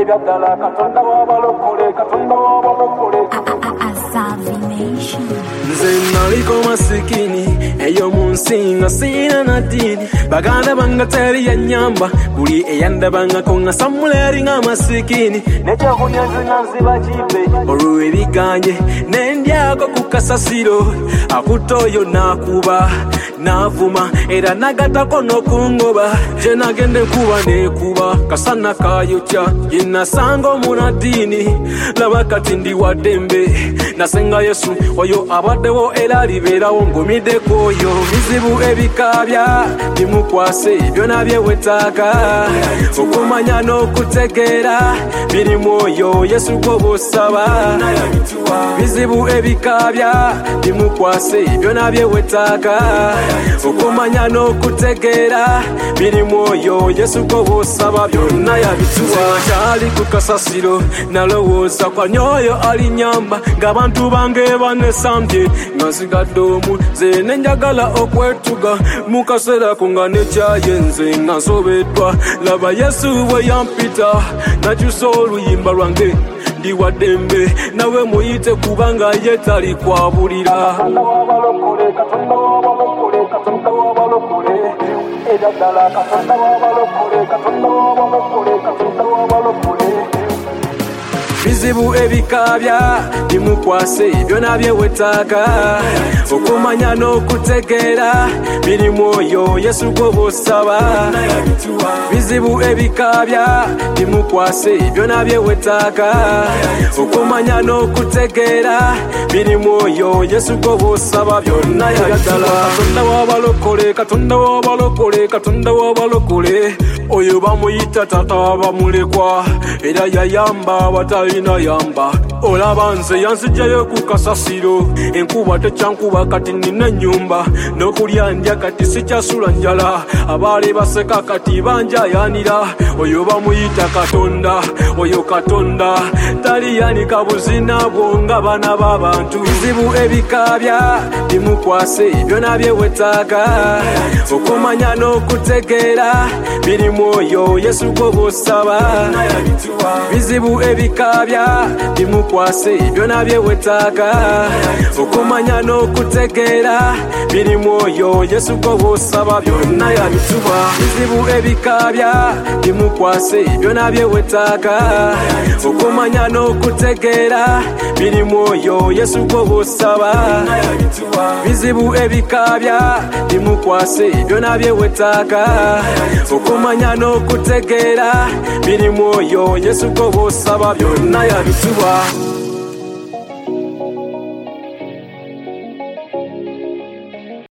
ebyadala katonda w'abalokole katonda w'abalokole nze naliko masikini eyo mu nsi nga sina na dini baganda banga teri yanyamba buli eyandabangako nga samula eri nga masikini nekyakulya nzina nziba kibe olw'ebiganye nendyako ku kasasiro akuta oyo nakuba navuma era nagatako n'okungoba je nagende nkuba nekuba kasana kayokya yenasanga omunadini laba kati ndi wadembe nasenga Yesu oyo abaddewo era alibeerawo ngumideko oyo bizibu ebikabya bimukwase byona byewetaaga okumanya n'okutegeera birimu oyo Yesu gw'obosaba bizibu ebikabya bimukwase byona byewetaaga okumanya n'okutegeera birimu oyo Yesu gw'obosaba byonna yabituwa kyali ku kasasiro nalowooza kwa nyoyo alinyamba ng'abantu bange banesambye nga nsigadde omu ze nenjagala okwetuga mu kaseera ko nga nekyayenze nga nsobeddwa laba Yesu bwe yampita nakyusa oluyimba lwange ndi wadembe nawe muyite kubanga ye tali kwabulira ebyadala katonda w'abalokole katonda w'abalokole katonda w'abalokole bizibu ebikabya bimukwase byona byewetaaga okumanya n'okutegeera birimu oyo Yesu gw'obosaba bizibu ebikabya bimukwase byona byewetaaga okumanya n'okutegeera birimu oyo Yesu gw'obosaba byonna yaddala katonda w'abalokole katonda w'abalokole katonda w'abalokole oyo bamuyita tata bamulekwa era yayamba abatalina yamba olaba nze yanzijjayo ku kasasiro enkuba tekyankuba kati nina ennyumba n'okulya ndya kati sikyasula njala abaali baseka kati banjayanira oyo bamuyita katonda oyo katonda taliyanika buzina bwo nga bana b'abantu bizibu ebikabya bimukwase byona byewetaaga okumanya n'okutegeera birimu oyo Yesu gw'obosaba bizibu ebikabya bimukwase byona byewetaaga okumanya n'okutegeera birimu oyo Yesu gw'obosaba byonna yabituwa bizibu ebikabya bimukwase byona byewetaaga okumanya n'okutegeera birimu oyo Yesu gw'obosaba bizibu ebikabya bimukwase byona byewetaaga okumanya n'okutegeera birimu oyo Yesu gw'obosaba byonna yabituwa